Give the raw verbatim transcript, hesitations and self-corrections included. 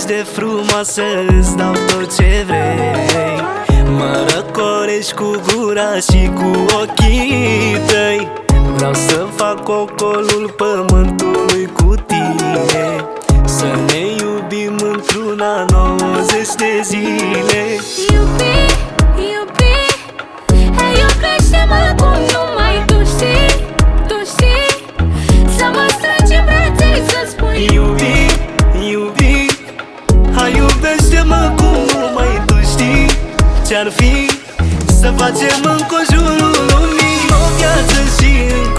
de frumoasă, îți dau tot ce vrei. Mă răcorești cu gura și cu ochii tăi. Vreau să fac ocolul pământului cu tine, să ne iubim într-una nouăzeci de zile. Iubi, iubi, hai iubește-mă cum numai tu știi, tu știi. Să mă strângi în brațe, să spui Iubi, iubi, hai iubește-mă cum numai tu știi. Ce-ar fi să facem în conjurul lumii o viață și